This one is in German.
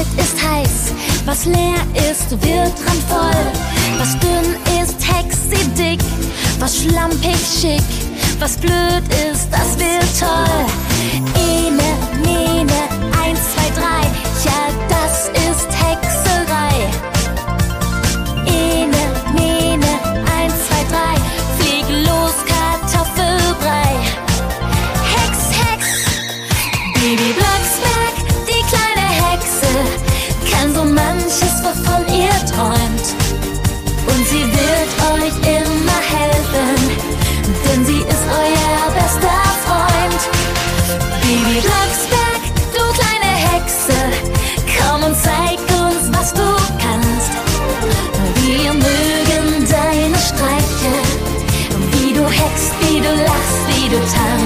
kalt ist heiß, was leer ist, wird randvoll. Was dünn ist, hext sie dick, was schlampig schick, was blöd ist, das wird toll. Ene, mene, 1, 2, 3, ja, das ist Hexerei. Ene, mene, 1, 2, 3, flieg los, Kartoffelbrei. Hex, Hex, Bibi Blocksberg, die kleine Hexe, kann so manches, wovon ihr träumt. Und sie wird euch immer helfen, denn sie ist euer bester Freund. Bibi Blocksberg, du kleine Hexe, komm und zeig uns, was du kannst. Wir mögen deine Streiche, wie du hext, wie du lachst, wie du tanzt.